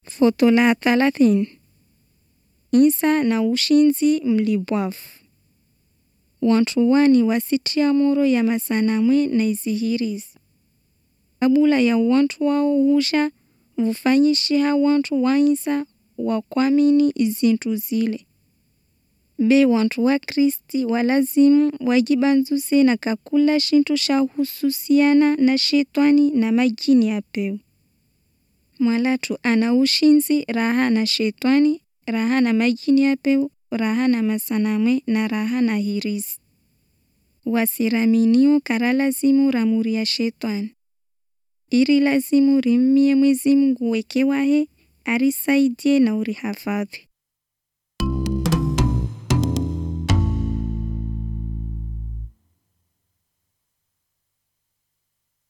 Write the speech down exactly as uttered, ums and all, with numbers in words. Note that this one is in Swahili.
Foto la thalathini. Isa na ushinzi mlibwafu. Wantu wani wasitia moro ya masanamwe na izihirizi. Kabula ya wantu wao husha vufanyishiha wantu wa Isa wakwamini izintu zile. Be wantu wa Kristi walazimu wajibanzuse na kakula shintu sha hususiana na shetani na majini ya peu. Mwalatu ana ushinzi raha na shetani, raha na majini ya peu, raha na masanamwe na raha na hirizi. Wasiraminio kara lazimu ramuri ya shetani. Iri lazimu rimie mwezi Mungu wekewahe, arisaidie na urihafadhi.